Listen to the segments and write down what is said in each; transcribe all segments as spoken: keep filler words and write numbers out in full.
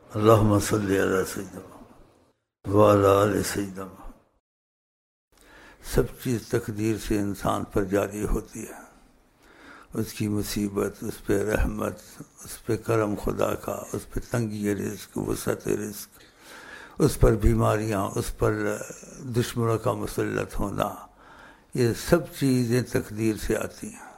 اللہم صلی علی سیدنا وعلی آل سیدنا. سب چیز تقدیر سے انسان پر جاری ہوتی ہے. اس کی مصیبت، اس پہ رحمت، اس پہ کرم خدا کا، اس پہ تنگی رزق، وسعت رزق، اس پر بیماریاں، اس پر دشمنوں کا مسلط ہونا، یہ سب چیزیں تقدیر سے آتی ہیں.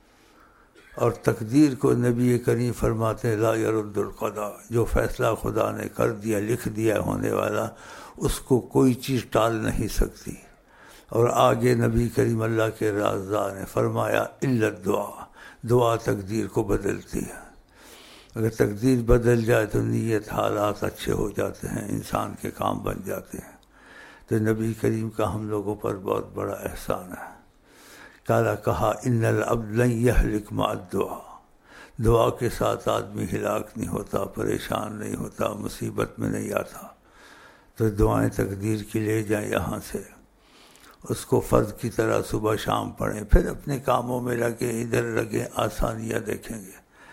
اور تقدیر کو نبی کریم فرماتے ہیں لا يرد القضاء، جو فیصلہ خدا نے کر دیا، لکھ دیا ہونے والا، اس کو کوئی چیز ٹال نہیں سکتی. اور آگے نبی کریم اللہ کے رازدار نے فرمایا الا الدعاء، دعا تقدیر کو بدلتی ہے. اگر تقدیر بدل جائے تو نیت، حالات اچھے ہو جاتے ہیں، انسان کے کام بن جاتے ہیں. تو نبی کریم کا ہم لوگوں پر بہت بڑا احسان ہے. کالا کہا ان العبد لن یہلک مع الدعاء، دعا کے ساتھ آدمی ہلاک نہیں ہوتا، پریشان نہیں ہوتا، مصیبت میں نہیں آتا. تو دعائیں تقدیر کی لے جائیں یہاں سے، اس کو فرض کی طرح صبح شام پڑھیں، پھر اپنے کاموں میں لگے، ادھر لگے، آسانیاں دیکھیں گے.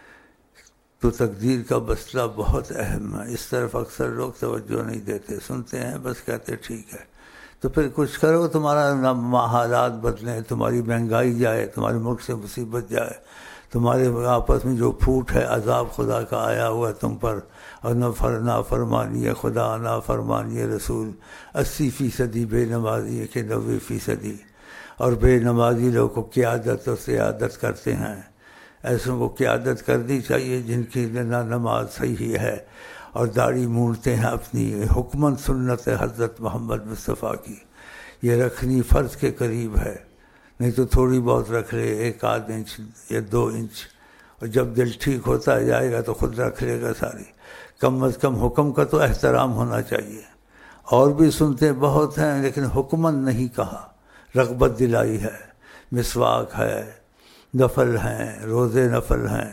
تو تقدیر کا مسئلہ بہت اہم ہے. اس طرف اکثر لوگ توجہ نہیں دیتے، سنتے ہیں بس، کہتے ٹھیک ہے. تو پھر کچھ کرو، تمہارا حالات بدلیں، تمہاری مہنگائی جائے، تمہارے ملک سے مصیبت جائے، تمہارے آپس میں جو پھوٹ ہے، عذاب خدا کا آیا ہوا ہے تم پر، اور نہ فرنا فرمانی خدا، نہ فرمانی رسول. اسی فیصدی بے نمازی ہے کہ نوے فیصدی، اور بے نمازی لوگوں کو قیادت اور سیادت کرتے ہیں. ایسوں کو قیادت کرنی چاہیے جن کی نہ نماز صحیح ہے اور داڑھی مونڈتے ہیں اپنی. حکمن سنت حضرت محمد مصطفیٰ کی، یہ رکھنی فرض کے قریب ہے. نہیں تو تھوڑی بہت رکھ لے، ایک آدھ انچ یا دو انچ، اور جب دل ٹھیک ہوتا جائے گا تو خود رکھ لے گا ساری. کم از کم حکم کا تو احترام ہونا چاہیے. اور بھی سنتے بہت ہیں لیکن حکمن نہیں کہا. رغبت دلائی ہے، مسواک ہے، نفل ہیں، روزے نفل ہیں،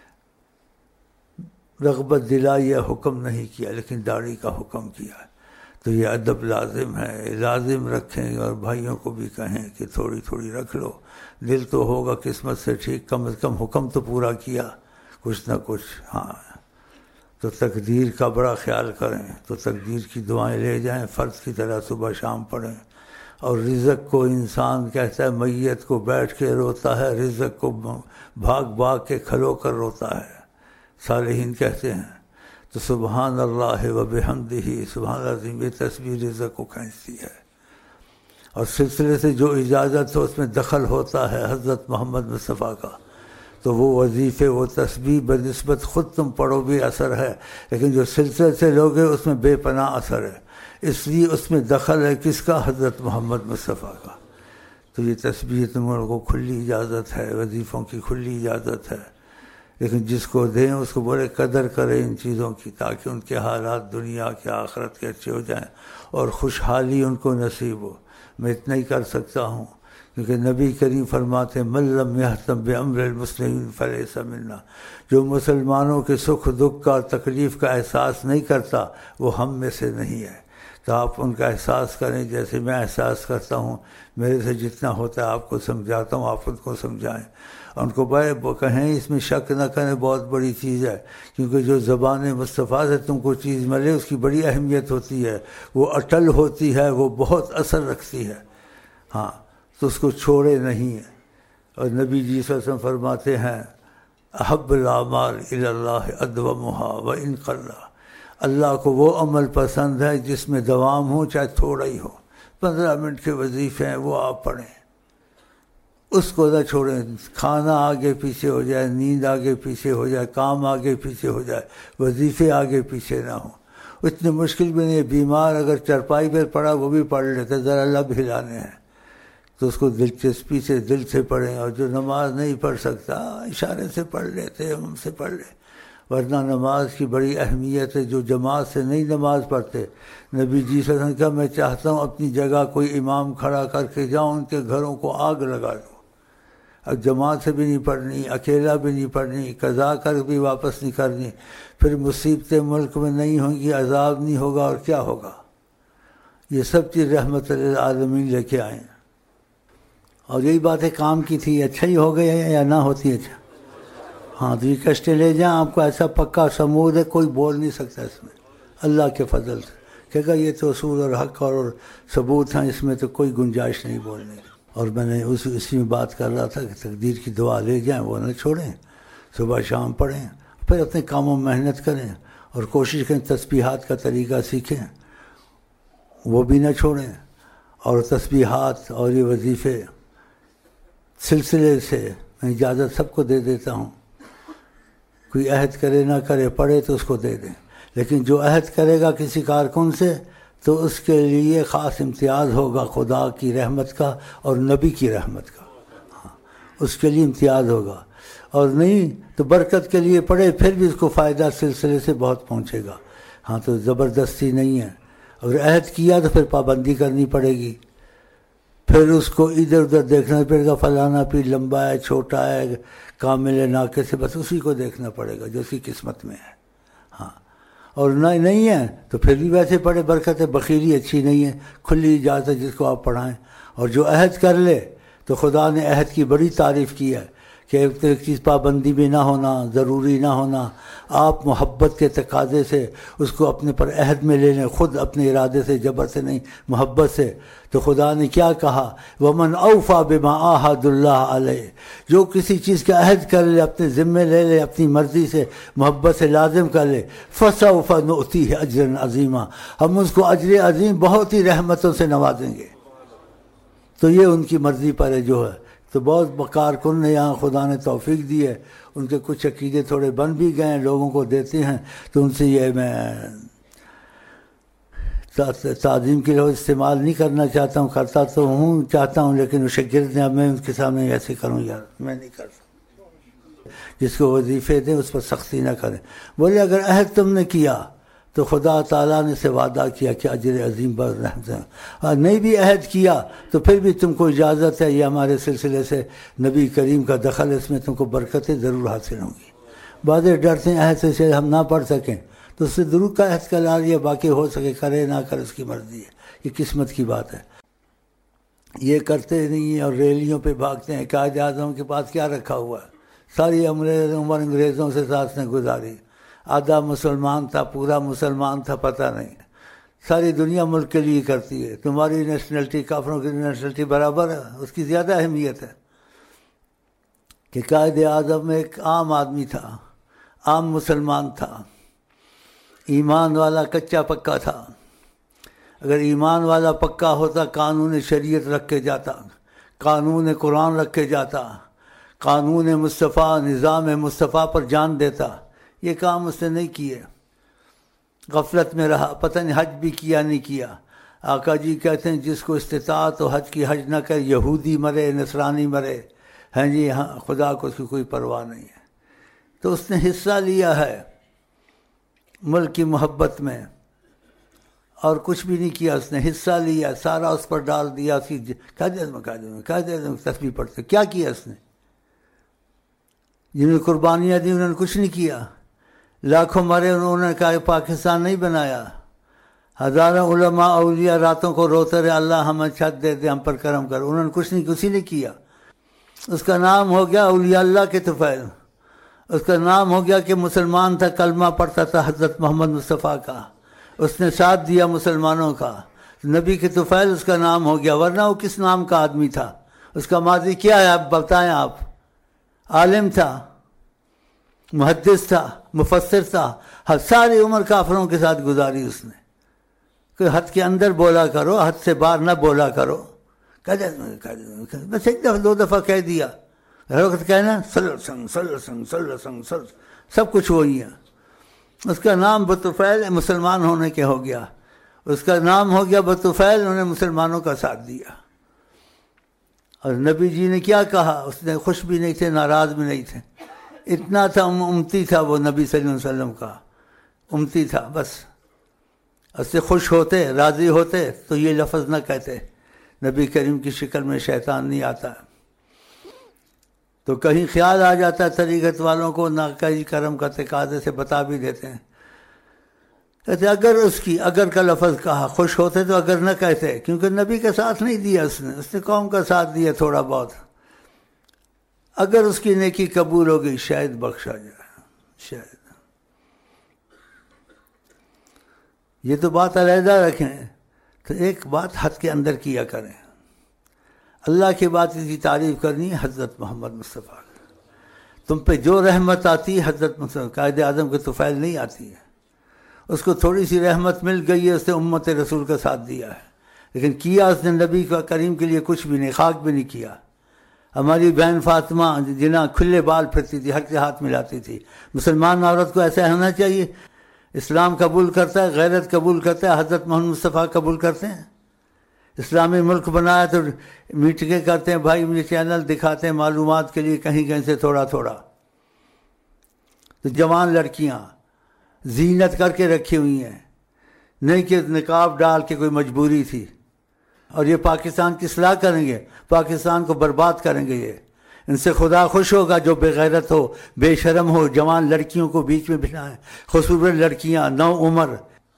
رغبت دلائی ہے، حکم نہیں کیا، لیکن داڑھی کا حکم کیا. تو یہ ادب لازم ہے، لازم رکھیں. اور بھائیوں کو بھی کہیں کہ تھوڑی تھوڑی رکھ لو، دل تو ہوگا قسمت سے ٹھیک، کم از کم حکم تو پورا کیا کچھ نہ کچھ. ہاں، تو تقدیر کا بڑا خیال کریں. تو تقدیر کی دعائیں لے جائیں، فرض کی طرح صبح شام پڑھیں. اور رزق کو انسان کہتا ہے میت کو بیٹھ کے روتا ہے، رزق کو بھاگ بھاگ کے کھلو کر روتا ہے. صالحین کہتے ہیں. تو سبحان اللہ و بحمدہ، سبحان العظیم، یہ تسبیح رزق کو کھینچتی ہے. اور سلسلے سے جو اجازت ہو اس میں دخل ہوتا ہے حضرت محمد مصطفیٰ کا. تو وہ وظیفے، وہ تسبیح بنسبت خود تم پڑھو بھی اثر ہے، لیکن جو سلسلے سے لوگے اس میں بے پناہ اثر ہے. اس لیے اس میں دخل ہے کس کا؟ حضرت محمد مصطفیٰ کا. تو یہ تسبیح تم لوگوں کو کھلی اجازت ہے، وظیفوں کی کھلی اجازت ہے. لیکن جس کو دیں اس کو بولے قدر کرے ان چیزوں کی، تاکہ ان کے حالات دنیا کے آخرت کے اچھے ہو جائیں اور خوشحالی ان کو نصیب ہو. میں اتنا ہی کر سکتا ہوں، کیونکہ نبی کریم فرماتے من لم یہتم بامر المسلمین فلیس منا، جو مسلمانوں کے سکھ دکھ کا، تکلیف کا احساس نہیں کرتا وہ ہم میں سے نہیں ہے. تو آپ ان کا احساس کریں جیسے میں احساس کرتا ہوں. میرے سے جتنا ہوتا ہے آپ کو سمجھاتا ہوں، آپ ان کو سمجھائیں. ان کو بھائی کہیں اس میں شک نہ کریں، بہت بڑی چیز ہے. کیونکہ جو زبان مصطفیٰ سے تم کو چیز ملے اس کی بڑی اہمیت ہوتی ہے، وہ اٹل ہوتی ہے، وہ بہت اثر رکھتی ہے. ہاں، تو اس کو چھوڑے نہیں ہے. اور نبی جی صلی اللہ علیہ وسلم فرماتے ہیں احب الاعمال الی اللہ ادومھا وان قل، اللہ کو وہ عمل پسند ہے جس میں دوام ہو، چاہے تھوڑا ہی ہو. پندرہ منٹ کے وظیفے ہیں وہ آپ پڑھیں، اس کو نہ چھوڑیں. کھانا آگے پیچھے ہو جائے، نیند آگے پیچھے ہو جائے، کام آگے پیچھے ہو جائے، وظیفے آگے پیچھے نہ ہوں. اتنی مشکل بھی نہیں. بیمار اگر چرپائی پہ پڑا وہ بھی پڑھ لیتے، ذرا لب ہلانے ہیں تو اس کو دلچسپی سے دل سے پڑھیں. اور جو نماز نہیں پڑھ سکتا اشارے سے پڑھ لیتے، ہم سے پڑھ لے. ورنہ نماز کی بڑی اہمیت ہے. جو جماعت سے نہیں نماز پڑھتے، نبی جی صلی اللہ علیہ وسلم کا میں چاہتا ہوں اپنی جگہ کوئی امام کھڑا کر کے جاؤں، ان کے گھروں کو آگ لگا دوں. اب جماعت سے بھی نہیں پڑھنی، اکیلا بھی نہیں پڑھنی، قضا کر بھی واپس نہیں کرنی. پھر مصیبتیں ملک میں نہیں ہوں گی، عذاب نہیں ہوگا، اور کیا ہوگا. یہ سب چیز رحمت للعالمین لے کے آئیں. اور یہی باتیں کام کی تھی. اچھا ہی ہو گیا یا نہ ہوتی؟ اچھا ہاں تو یہ کشتے لے جائیں، آپ کو ایسا پکا سمود ہے کوئی بول نہیں سکتا اس میں، اللہ کے فضل سے کہ گا یہ تو اصول اور حق اور ثبوت ہیں، اس میں تو کوئی گنجائش نہیں بولنے کی۔ اور میں نے اس اسی میں بات کر رہا تھا کہ تقدیر کی دعا لے جائیں، وہ نہ چھوڑیں، صبح شام پڑھیں، پھر اپنے کاموں میں محنت کریں اور کوشش کریں تسبیحات کا طریقہ سیکھیں، وہ بھی نہ چھوڑیں۔ اور تسبیحات اور یہ وظیفے سلسلے سے میں اجازت سب کو دے دیتا ہوں، کوئی عہد کرے نہ کرے، پڑھے تو اس کو دے دیں، لیکن جو عہد کرے گا کسی کارکن سے تو اس کے لیے خاص امتیاز ہوگا خدا کی رحمت کا اور نبی کی رحمت کا، ہاں اس کے لیے امتیاز ہوگا، اور نہیں تو برکت کے لیے پڑھے پھر بھی اس کو فائدہ سلسلے سے بہت پہنچے گا۔ ہاں تو زبردستی نہیں ہے، اگر عہد کیا تو پھر پابندی کرنی پڑے گی، پھر اس کو ادھر ادھر دیکھنا پڑے گا، فلانا پیر لمبا ہے چھوٹا ہے کامل ہے ناقص ہے، بس اسی کو دیکھنا پڑے گا جو اسی قسمت میں ہے۔ ہاں اور نہ نہیں ہے تو پھر بھی ویسے پڑھے، برکت ہے، بخیلی اچھی نہیں ہے، کھلی اجازت ہے جس کو آپ پڑھائیں۔ اور جو عہد کر لے تو خدا نے عہد کی بڑی تعریف کی ہے کہ ایک چیز پابندی میں نہ ہونا، ضروری نہ ہونا، آپ محبت کے تقاضے سے اس کو اپنے پر عہد میں لے لیں، خود اپنے ارادے سے، جبر سے نہیں، محبت سے۔ تو خدا نے کیا کہا، وَمَنْ أَوْفَى بِمَا عَاهَدَ اللَّهَ عَلَيْهِ، جو کسی چیز کا عہد کر لے، اپنے ذمے لے لے، اپنی مرضی سے محبت سے لازم کر لے، فَسَوْفَ نُؤْتِيهِ أَجْرًا عَظِيمًا، ہم اس کو اجر عظیم بہت ہی رحمتوں سے نوازیں گے۔ تو یہ ان کی مرضی پر ہے جو ہے۔ تو بہت بکار کن نے یہاں خدا نے توفیق دی ہے، ان کے کچھ عقیدے تھوڑے بن بھی گئے ہیں، لوگوں کو دیتے ہیں، تو ان سے یہ میں تعظیم کے لفظ استعمال نہیں کرنا چاہتا ہوں، کرتا تو ہوں چاہتا ہوں، لیکن وہ شاگرد ہیں، اب میں ان کے سامنے ایسے کروں یار میں نہیں کرتا۔ جس کو وظیفے دیں اس پر سختی نہ کریں۔ بولے اگر عہد تم نے کیا تو خدا تعالیٰ نے سے وعدہ کیا کہ اجر عظیم بر رحمت ہے، اور نہیں بھی عہد کیا تو پھر بھی تم کو اجازت ہے، یہ ہمارے سلسلے سے نبی کریم کا دخل، اس میں تم کو برکتیں ضرور حاصل ہوں گی۔ بعض ڈرتے ہیں عہد سے ہم نہ پڑھ سکیں تو اس سے ضرور کا عہد کرا لیا، باقی ہو سکے کرے نہ کرے اس کی مرضی ہے، یہ قسمت کی بات ہے۔ یہ کرتے نہیں ہیں اور ریلیوں پہ بھاگتے ہیں۔ قائد اعظم کے پاس کیا رکھا ہوا ہے؟ ساری عمر انگریزوں سے ساتھ نے گزاری، آدھا مسلمان تھا، پورا مسلمان تھا، پتہ نہیں، ساری دنیا ملک کے لیے کرتی ہے، تمہاری نیشنلٹی کافروں کی نیشنلٹی برابر ہے، اس کی زیادہ اہمیت ہے۔ کہ قائد اعظم ایک عام آدمی تھا، عام مسلمان تھا، ایمان والا کچا پکا تھا۔ اگر ایمان والا پکا ہوتا قانون شریعت رکھ کے جاتا، قانون قرآن رکھ کے جاتا، قانون مصطفیٰ، نظام مصطفیٰ پر جان دیتا، یہ کام اس نے نہیں کیے، غفلت میں رہا، پتہ نہیں حج بھی کیا نہیں کیا۔ آقا جی کہتے ہیں جس کو استطاعت و حج کی حج نہ کرے، یہودی مرے نصرانی مرے، ہیں جی ہاں خدا کو اس کی کوئی پرواہ نہیں ہے۔ تو اس نے حصہ لیا ہے ملک کی محبت میں اور کچھ بھی نہیں کیا، اس نے حصہ لیا، سارا اس پر ڈال دیا، اس کی کہہ دے میں کہہ دے میں کہہ دے تسبیح پڑھتے، کیا کیا اس نے؟ جنہوں نے قربانیاں دی انہوں نے کچھ نہیں کیا، لاکھوں مرے انہوں نے کہا پاکستان نہیں بنایا، ہزاروں علماء اولیاء راتوں کو روتے رہے اللہ ہمیں چھت دے دے، ہم پر کرم کر، انہوں نے کچھ نہیں کسی نے کیا۔ اس کا نام ہو گیا اولیاء اللہ کے طفیل، اس کا نام ہو گیا کہ مسلمان تھا، کلمہ پڑھتا تھا حضرت محمد مصطفیٰ کا، اس نے ساتھ دیا مسلمانوں کا، نبی کے طفیل اس کا نام ہو گیا، ورنہ وہ کس نام کا آدمی تھا؟ اس کا ماضی کیا ہے آپ بتائیں؟ آپ عالم تھا، محدث تھا، مفسر تھا، ہر ساری عمر کافروں کے ساتھ گزاری اس نے۔ کہ حد کے اندر بولا کرو، حد سے باہر نہ بولا کرو، بس ایک دفعہ دو دفعہ کہہ دیا، ہر وقت کہنا صلی سنگ صلی سنگ صلی سنگ صلی، سب کچھ وہی ہے۔ اس کا نام بطفیل مسلمان ہونے کے ہو گیا، اس کا نام ہو گیا بطفیل، انہوں نے مسلمانوں کا ساتھ دیا۔ اور نبی جی نے کیا کہا؟ اس نے خوش بھی نہیں تھے، ناراض بھی نہیں تھے، اتنا تھا امتی تھا وہ نبی صلی اللہ علیہ وسلم کا، امتی تھا بس۔ اس سے خوش ہوتے، راضی ہوتے تو یہ لفظ نہ کہتے، نبی کریم کی شکل میں شیطان نہیں آتا۔ تو کہیں خیال آ جاتا ہے طریقت والوں کو، نہ کہیں کرم کا تقاضے سے بتا بھی دیتے ہیں، کہتے اگر اس کی اگر کا لفظ کہا، خوش ہوتے تو اگر نہ کہتے، کیونکہ نبی کا ساتھ نہیں دیا اس نے، اس نے قوم کا ساتھ دیا تھوڑا بہت۔ اگر اس کی نیکی قبول ہو گئی شاید بخشا جائے، شاید۔ یہ تو بات علیحدہ رکھیں، تو ایک بات حد کے اندر کیا کریں۔ اللہ کے بعد اس کی تعریف کرنی ہے حضرت محمد مصطفیٰ، تم پہ جو رحمت آتی ہے حضرت مصطفیٰ، قائد اعظم کے طفیل نہیں آتی ہے، اس کو تھوڑی سی رحمت مل گئی ہے، اس نے امت رسول کا ساتھ دیا ہے، لیکن کیا اس نے نبی کریم کے لیے کچھ بھی نہیں، خاک بھی نہیں کیا۔ ہماری بہن فاطمہ جنہاں کھلے بال پھرتی تھی، ہر کے ہاتھ ملاتی تھی۔ مسلمان عورت کو ایسا ہونا چاہیے، اسلام قبول کرتا ہے، غیرت قبول کرتا ہے، حضرت محمد مصطفیٰ قبول کرتے ہیں۔ اسلامی ملک بنایا تو میٹنگیں کرتے ہیں، بھائی مجھے چینل دکھاتے ہیں معلومات کے لیے، کہیں کہیں سے تھوڑا تھوڑا۔ تو جوان لڑکیاں زینت کر کے رکھی ہوئی ہیں، نہیں کہ نقاب ڈال کے کوئی مجبوری تھی، اور یہ پاکستان کی اصلاح کریں گے، پاکستان کو برباد کریں گے۔ یہ ان سے خدا خوش ہوگا جو بے غیرت ہو، بے شرم ہو، جوان لڑکیوں کو بیچ میں بٹھائیں، خوبصورت لڑکیاں نو عمر،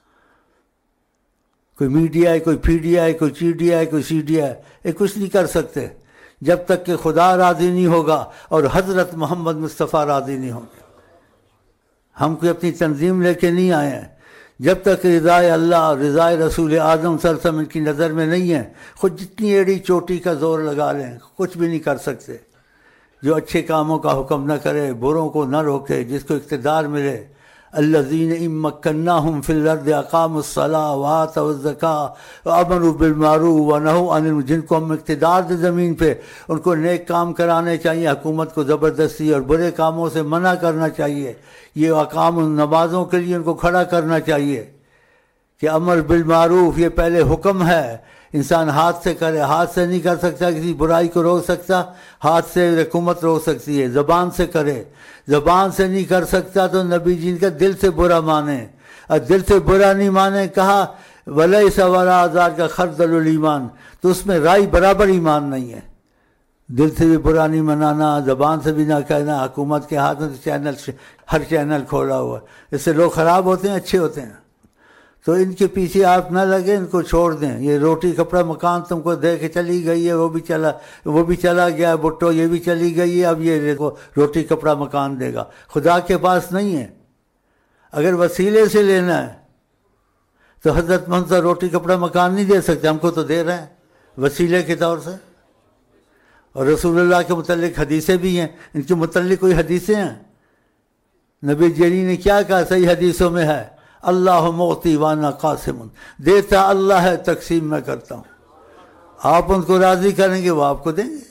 کوئی میڈیا ہے، کوئی پی ڈی آئی، کوئی چی ڈی آئی، کوئی سی ڈی آئی، یہ کچھ نہیں کر سکتے جب تک کہ خدا راضی نہیں ہوگا اور حضرت محمد مصطفیٰ راضی نہیں ہوں گے۔ ہم کوئی اپنی تنظیم لے کے نہیں آئے ہیں، جب تک رضائے اللہ اور رضائے رسول اعظم صلی اللہ علیہ وسلم ان کی نظر میں نہیں ہے، خود جتنی ایڑی چوٹی کا زور لگا لیں کچھ بھی نہیں کر سکتے۔ جو اچھے کاموں کا حکم نہ کرے، بروں کو نہ روکے، جس کو اقتدار ملے، الذین ان مکناہم فی الارض اقاموا الصلاۃ وآتوا الزکاۃ وامروا بالمعروف ونہوا عن المنکر، جن کو ہم اقتدار دے زمین پہ، ان کو نیک کام کرانے چاہیے، حکومت کو زبردستی اور برے کاموں سے منع کرنا چاہیے۔ یہ اقام نمازوں کے لیے ان کو کھڑا کرنا چاہیے کہ امر بالمعروف یہ پہلے حکم ہے، انسان ہاتھ سے کرے، ہاتھ سے نہیں کر سکتا، کسی برائی کو روک سکتا، ہاتھ سے حکومت روک سکتی ہے، زبان سے کرے، زبان سے نہیں کر سکتا تو نبی جی کا دل سے برا مانے، اور دل سے برا نہیں مانے، کہا ولیس وراء ذالک خردل الایمان، تو اس میں رائی برابر ایمان نہیں ہے۔ دل سے بھی برا نہیں منانا، زبان سے بھی نہ کہنا، حکومت کے ہاتھ میں چینل، ہر چینل کھولا ہوا ہے، اس سے لوگ خراب ہوتے ہیں، اچھے ہوتے ہیں۔ تو ان کے پیچھے آپ نہ لگے، ان کو چھوڑ دیں۔ یہ روٹی کپڑا مکان تم کو دے کے چلی گئی ہے، وہ بھی چلا وہ بھی چلا گیا، بٹو یہ بھی چلی گئی ہے، اب یہ دیکھو روٹی کپڑا مکان دے گا، خدا کے پاس نہیں ہے۔ اگر وسیلے سے لینا ہے تو حضرت محمد روٹی کپڑا مکان نہیں دے سکتے، ہم کو تو دے رہے ہیں وسیلے کے طور سے۔ اور رسول اللہ کے متعلق حدیثیں بھی ہیں، ان کے متعلق کوئی حدیثیں ہیں؟ نبی جری نے کیا کہا صحیح حدیثوں میں ہے، اللہ معطی وانا قاسم، دیتا اللہ ہے، تقسیم میں کرتا ہوں۔ آپ ان کو راضی کریں گے وہ آپ کو دیں گے۔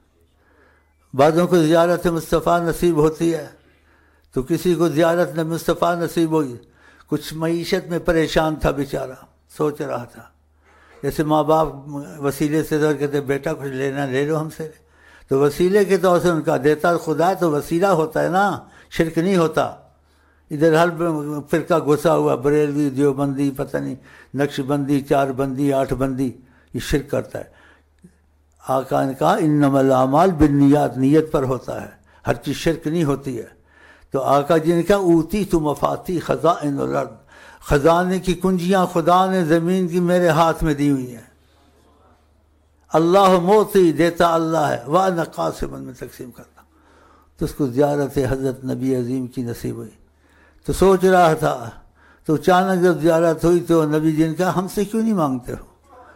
بعضوں کو زیارت مصطفیٰ نصیب ہوتی ہے تو کسی کو زیارت مصطفیٰ نصیب ہوئی، کچھ معیشت میں پریشان تھا بیچارہ، سوچ رہا تھا، جیسے ماں باپ وسیلے سے طور کہتے بیٹا کچھ لینا لے لو ہم سے، تو وسیلے کے طور سے ان کا دیتا خدا تو وسیلہ ہوتا ہے نا، شرک نہیں ہوتا۔ ادھر ہر فرقہ گھسا ہوا، بریلوی، دیوبندی، پتہ نہیں نقش بندی، چار بندی، آٹھ بندی، یہ شرک کرتا ہے۔ آقا نے کہا انما الاعمال بالنیات، نیت پر ہوتا ہے، ہر چیز شرک نہیں ہوتی ہے۔ تو آقا جی نے کہا اوتی تو مفاتی خزائن الارض، خزانے کی کنجیاں خدا نے زمین کی میرے ہاتھ میں دی ہوئی ہیں۔ اللہ موتی، دیتا اللہ ہے، وانا قاسم، میں تقسیم کرتا ہوں۔ تو اس کو زیارت حضرت نبی عظیم کی نصیب ہوئی، تو سوچ رہا تھا، تو اچانک جب زیارت ہوئی تو نبی جی نے کہا ہم سے کیوں نہیں مانگتے ہو،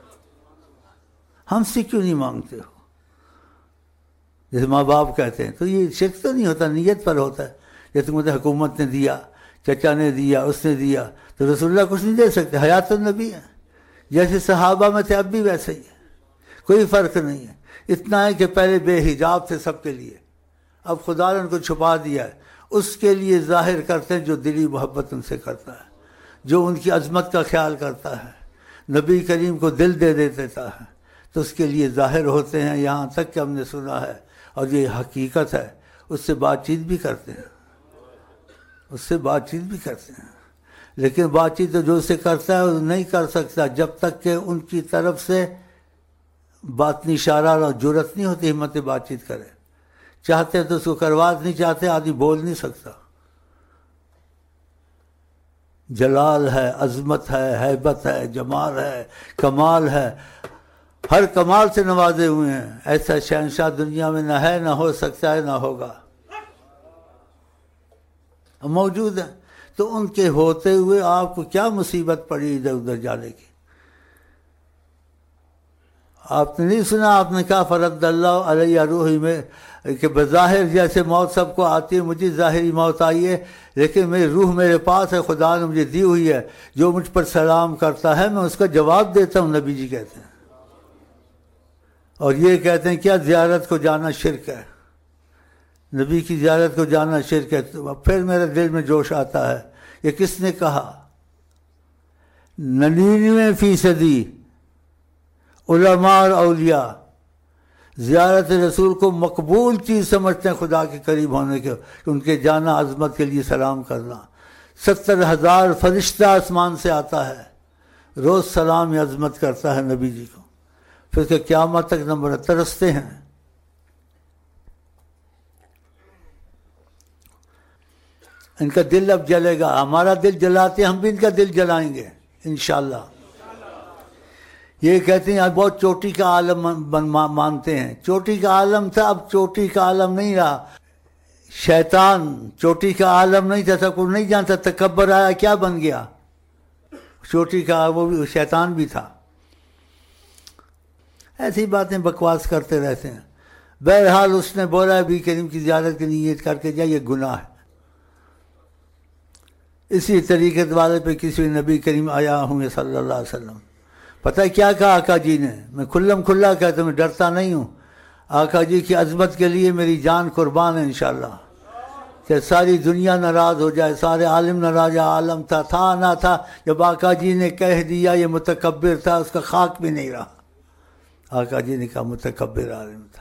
ہم سے کیوں نہیں مانگتے ہو؟ جیسے ماں باپ کہتے ہیں، تو یہ شرک تو نہیں ہوتا، نیت پر ہوتا ہے۔ جیسے مجھے حکومت نے دیا، چچا نے دیا، اس نے دیا، تو رسول اللہ کچھ نہیں دے سکتے، حیات النبی ہے۔ جیسے صحابہ میں تھے اب بھی ویسے ہی ہے، کوئی فرق نہیں ہے۔ اتنا ہے کہ پہلے بے حجاب تھے سب کے لیے، اب خدا نے ان کو چھپا دیا ہے، اس کے لیے ظاہر کرتے ہیں جو دلی محبت ان سے کرتا ہے، جو ان کی عظمت کا خیال کرتا ہے، نبی کریم کو دل دے دیتا ہے، تو اس کے لیے ظاہر ہوتے ہیں۔ یہاں تک کہ ہم نے سنا ہے اور یہ حقیقت ہے، اس سے بات چیت بھی کرتے ہیں، اس سے بات چیت بھی کرتے ہیں، لیکن بات چیت جو اسے کرتا ہے وہ نہیں کر سکتا جب تک کہ ان کی طرف سے باطنی اشارہ اور جرأت نہیں ہوتی ہمت بات چیت کرے۔ چاہتے تو اس کو کروا نہیں چاہتے، آدمی بول نہیں سکتا۔ جلال ہے، عظمت ہے، ہیبت ہے، جمال ہے، کمال ہے، ہر کمال سے نوازے ہوئے ہیں. ایسا شہنشاہ دنیا میں نہ ہے، نہ ہو سکتا ہے، نہ ہوگا. موجود ہے. تو ان کے ہوتے ہوئے آپ کو کیا مصیبت پڑی ادھر ادھر جانے کی؟ آپ نے نہیں سنا، آپ نے کہا فرد اللہ علیہ روحی میں، کہ بظاہر جیسے موت سب کو آتی ہے، مجھے ظاہری موت آئی ہے، لیکن میری روح میرے پاس ہے، خدا نے مجھے دی ہوئی ہے. جو مجھ پر سلام کرتا ہے میں اس کا جواب دیتا ہوں، نبی جی کہتے ہیں. اور یہ کہتے ہیں کیا زیارت کو جانا شرک ہے، نبی کی زیارت کو جانا شرک ہے. پھر میرے دل میں جوش آتا ہے، یہ کس نے کہا؟ ننانوے فیصدی علماء اور اولیاء زیارت رسول کو مقبول چیز سمجھتے ہیں خدا کے قریب ہونے کے، کہ ان کے جانا عظمت کے لیے سلام کرنا. ستر ہزار فرشتہ آسمان سے آتا ہے، روز سلام عظمت کرتا ہے نبی جی کو. پھر کہ قیامت تک نمبر ترستے ہیں. ان کا دل اب جلے گا. ہمارا دل جلاتے ہیں، ہم بھی ان کا دل جلائیں گے انشاءاللہ. یہ کہتے ہیں بہت چوٹی کا عالم مانتے ہیں. چوٹی کا عالم تھا، اب چوٹی کا عالم نہیں رہا. شیطان چوٹی کا عالم نہیں تھا، کوئی نہیں جانتا. تکبر آیا، کیا بن گیا؟ چوٹی کا وہ بھی شیطان بھی تھا. ایسی باتیں بکواس کرتے رہتے ہیں. بہرحال اس نے بولا نبی کریم کی زیارت کی نیت کر کے جا، یہ گناہ ہے. اسی طریقے والے پہ کسی نبی کریم آیا ہوں صلی اللہ علیہ وسلم. پتہ ہے کیا کہا آقا جی نے؟ میں کھلم کھلا کہتا ہوں، میں ڈرتا نہیں ہوں. آقا جی کی عظمت کے لیے میری جان قربان ہے انشاءاللہ. کہ ساری دنیا ناراض ہو جائے، سارے عالم ناراض. عالم تھا تھا نہ تھا، جب آقا جی نے کہہ دیا یہ متکبر تھا، اس کا خاک بھی نہیں رہا. آقا جی نے کہا متکبر عالم تھا.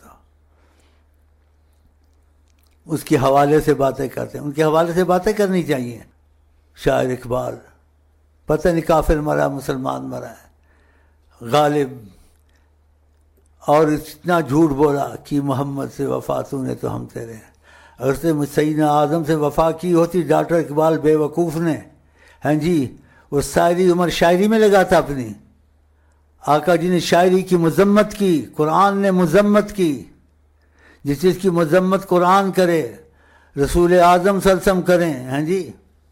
اس کے حوالے سے باتیں کرتے ہیں، ان کے حوالے سے باتیں کرنی چاہیے. شاعر اقبال، پتہ نہیں کافر مرا مسلمان مرا ہے. غالب اور اتنا جھوٹ بولا کہ محمد سے وفا تو نے تو ہم تیرے ہیں. اگر سے سیدنا اعظم سے وفا کی ہوتی ڈاکٹر اقبال بے وقوف نے، ہاں جی، وہ ساری عمر شاعری میں لگاتا اپنی. آقا جی نے شاعری کی مذمت کی، قرآن نے مذمت کی. جس چیز کی مذمت قرآن کرے، رسول اعظم صلی اللہ علیہ وسلم کریں، ہاں جی.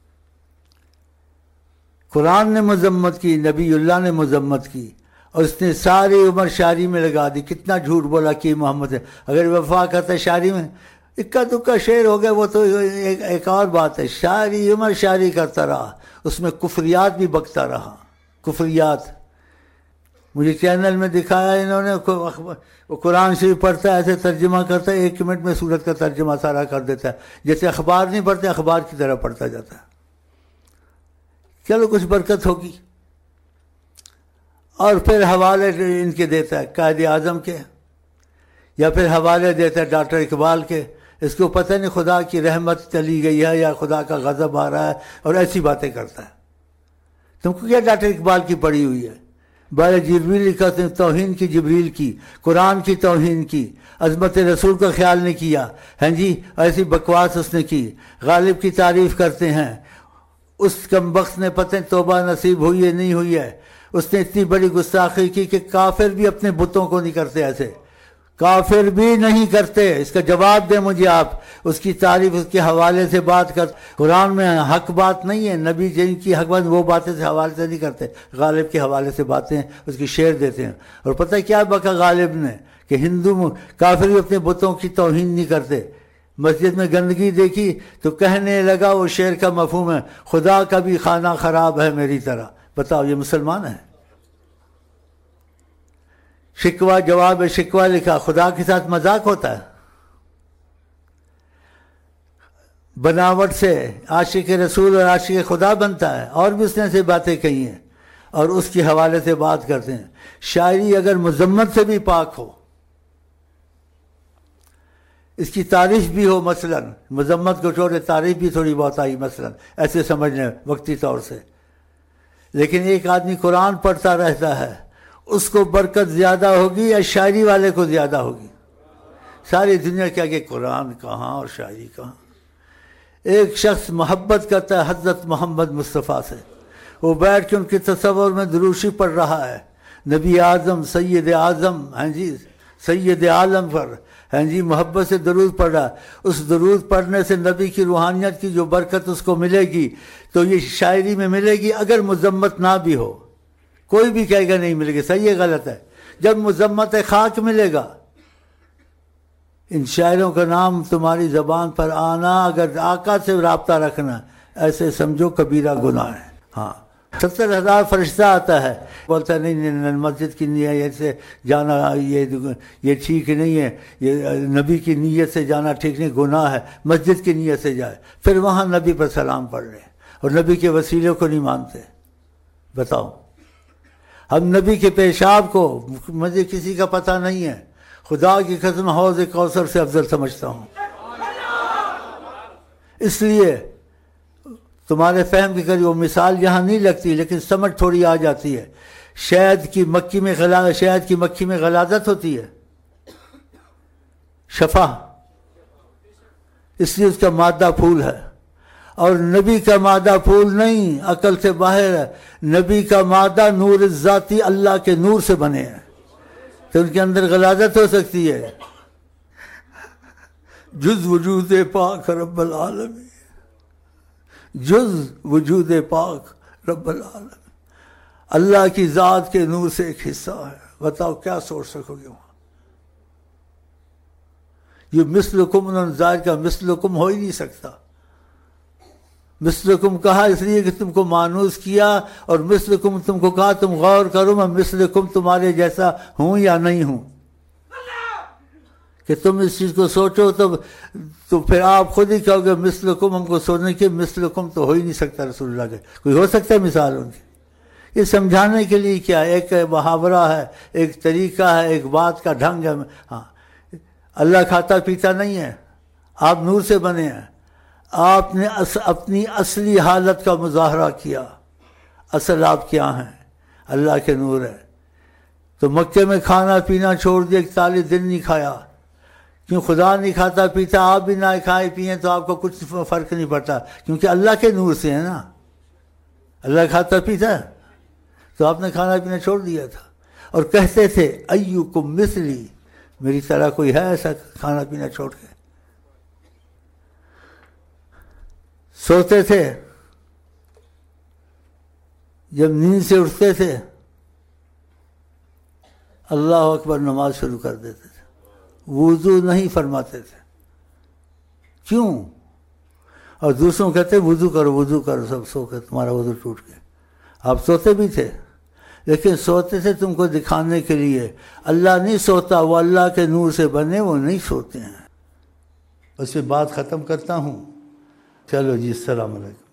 قرآن نے مذمت کی، نبی اللہ نے مذمت کی، اور اس نے ساری عمر شاعری میں لگا دی. کتنا جھوٹ بولا کہ محمد ہے. اگر وفا کرتا ہے شاعری میں، اکا دکا شعر ہو گیا وہ تو ایک, ایک اور بات ہے. شاعری عمر شاعری کرتا رہا، اس میں کفریات بھی بکتا رہا. کفریات مجھے چینل میں دکھایا انہوں نے. وہ قرآن شریف پڑھتا ہے، ایسے ترجمہ کرتا ہے، ایک منٹ میں سورت کا ترجمہ سارا کر دیتا ہے. جیسے اخبار نہیں پڑھتے، اخبار کی طرح پڑھتا جاتا ہے. چلو کچھ برکت ہوگی. اور پھر حوالے ان کے دیتا ہے قائد اعظم کے، یا پھر حوالے دیتا ہے ڈاکٹر اقبال کے. اس کو پتہ نہیں خدا کی رحمت چلی گئی ہے یا خدا کا غضب آ رہا ہے، اور ایسی باتیں کرتا ہے. تم کو کیا ڈاکٹر اقبال کی پڑھی ہوئی ہے؟ بارے جبریل لکھا، توہین کی جبریل کی، قرآن کی توہین کی، عظمت رسول کا خیال نہیں کیا. ہاں جی، ایسی بکواس اس نے کی. غالب کی تعریف کرتے ہیں. اس کم بخت نے پتہ توبہ نصیب ہوئی ہے نہیں ہوئی ہے. اس نے اتنی بڑی گستاخی کی کہ کافر بھی اپنے بتوں کو نہیں کرتے. ایسے کافر بھی نہیں کرتے. اس کا جواب دیں مجھے آپ. اس کی تعریف اس کے حوالے سے بات کر. قرآن میں حق بات نہیں ہے، نبی جن کی حق بات وہ باتیں سے حوالے سے نہیں کرتے. غالب کے حوالے سے باتیں اس کی شعر دیتے ہیں. اور پتہ کیا بکا غالب نے؟ کہ ہندو کافر بھی اپنے بتوں کی توہین نہیں کرتے. مسجد میں گندگی دیکھی تو کہنے لگا، وہ شعر کا مفہوم ہے، خدا کا بھی خانہ خراب ہے میری طرح. بتاؤ یہ مسلمان ہے؟ شکوہ جواب شکوہ لکھا. خدا کے ساتھ مذاق ہوتا ہے؟ بناوٹ سے عاشق رسول اور عاشق خدا بنتا ہے. اور بھی اس نے سے باتیں کہی ہیں اور اس کے حوالے سے بات کرتے ہیں. شاعری اگر مذمت سے بھی پاک ہو، اس کی تعریف بھی ہو، مثلا مذمت کو چھوڑے تعریف بھی تھوڑی بہت آئی مثلا، ایسے سمجھ لیں وقتی طور سے. لیکن ایک آدمی قرآن پڑھتا رہتا ہے، اس کو برکت زیادہ ہوگی یا شاعری والے کو زیادہ ہوگی؟ ساری دنیا کیا کہ قرآن کہاں اور شاعری کہاں. ایک شخص محبت کرتا ہے حضرت محمد مصطفیٰ سے، وہ بیٹھ کے ان کے تصور میں دروشی پڑھ رہا ہے. نبی اعظم سید اعظم ہاں جی سید عالم پر ہاں جی محبت سے درود پڑھا، اس درود پڑھنے سے نبی کی روحانیت کی جو برکت اس کو ملے گی تو یہ شاعری میں ملے گی، اگر مذمت نہ بھی ہو۔ کوئی بھی کہے گا نہیں ملے گی، صحیح ہے غلط ہے؟ جب مذمت خاک ملے گا، ان شاعروں کا نام تمہاری زبان پر آنا، اگر آقا سے رابطہ رکھنا، ایسے سمجھو کبیرہ گناہ ہے۔ ہاں ستر ہزار فرشتہ آتا ہے، بولتا نہیں نہیں مسجد کی نیت سے جانا یہ یہ ٹھیک نہیں ہے، یہ نبی کی نیت سے جانا ٹھیک نہیں، گناہ ہے، مسجد کی نیت سے جائے، پھر وہاں نبی پر سلام پڑھ رہے ہیں اور نبی کے وسیلوں کو نہیں مانتے۔ بتاؤ، ہم نبی کے پیشاب کو مجھے کسی کا پتہ نہیں ہے، خدا کی قسم حوض کوثر سے افضل سمجھتا ہوں۔ اس لیے تمہارے فہم کی کری وہ مثال یہاں نہیں لگتی، لیکن سمجھ تھوڑی آ جاتی ہے۔ شہد کی مکھی میں غلا شہد کی مکھی میں غلاظت ہوتی ہے، شفا، اس لیے اس کا مادہ پھول ہے، اور نبی کا مادہ پھول نہیں، عقل سے باہر ہے۔ نبی کا مادہ نور ذاتی اللہ کے نور سے بنے ہیں، تو ان کے اندر غلاظت ہو سکتی ہے۔ جز وجود پاک رب العالمین، جز وجود پاک رب العالمین، اللہ کی ذات کے نور سے ایک حصہ ہے۔ بتاؤ کیا سوچ سکو گے وہاں؟ یہ مثلکم، انہوں نے ظاہر کا مثلکم ہو ہی نہیں سکتا۔ مثلکم کہا اس لیے کہ تم کو مانوس کیا، اور مثلکم تم کو کہا تم غور کرو میں مثلکم تمہارے جیسا ہوں یا نہیں ہوں، کہ تم اس چیز کو سوچو تو تو پھر آپ خود ہی کہو گے مثلکم، ہم کو سوچنے کے مثلکم تو ہو ہی نہیں سکتا رسول اللہ کے، کوئی ہو سکتا ہے مثال ان کی؟ یہ سمجھانے کے لیے کیا ایک محاورہ ہے، ایک طریقہ ہے، ایک بات کا ڈھنگ ہے۔ ہاں، اللہ کھاتا پیتا نہیں ہے، آپ نور سے بنے ہیں، آپ نے اپنی اصلی حالت کا مظاہرہ کیا، اصل آپ کیا ہیں؟ اللہ کے نور ہے۔ تو مکے میں کھانا پینا چھوڑ دیا، اکتالیس دن نہیں کھایا، کیوں؟ خدا نہیں کھاتا پیتا، آپ بھی نہ کھائے پیئیں تو آپ کو کچھ فرق نہیں پڑتا، کیونکہ اللہ کے نور سے ہے نا۔ اللہ کھاتا پیتا ہے تو آپ نے کھانا پینا چھوڑ دیا تھا، اور کہتے تھے ایوکم مثلی، میری طرح کوئی ہے ایسا کھانا پینا چھوڑ کے؟ سوتے تھے، جب نیند سے اٹھتے تھے اللہ اکبر نماز شروع کر دیتے تھے، وضو نہیں فرماتے تھے۔ کیوں؟ اور دوسروں کہتے وضو کرو وضو کرو، سب سو کے تمہارا وضو ٹوٹ گیا۔ آپ سوتے بھی تھے، لیکن سوتے تھے تم کو دکھانے کے لیے۔ اللہ نہیں سوتا، وہ اللہ کے نور سے بنے، وہ نہیں سوتے ہیں۔ اس پہ بات ختم کرتا ہوں۔ چلو جی، السلام علیکم۔